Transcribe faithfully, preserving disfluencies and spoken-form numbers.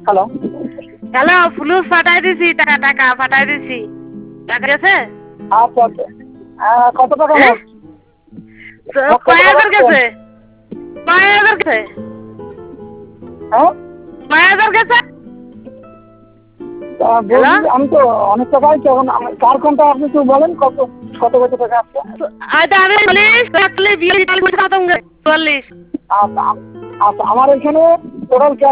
Hello hello, ফুলুস পাঠাই দিছি, টাকা টাকা পাঠাই দিছি। টাকা গেছে? আচ্ছা আচ্ছা। আহ, কত টাকা হ্যাঁ, মোট? তো মোট কত কয় টাকা হাজার দিচ্ছেন? গেছে? কয় হাজার গেছে? হ্যাঁ কয় হাজার গেছে? আহ, হ্যালো, বলছি যে আমি তো অনেক টাকাই তো এখন আমার- কার কোনটা আপনি একটু বলেন কত কত কত টাকা আসছে? আচ্ছা আমি চল্লিশ চল্লিশ বিয়াল্লিশ চল্লিশ খতম চল্লিশ। আচ্ছা আম- আচ্ছা আমার এখানে টোটাল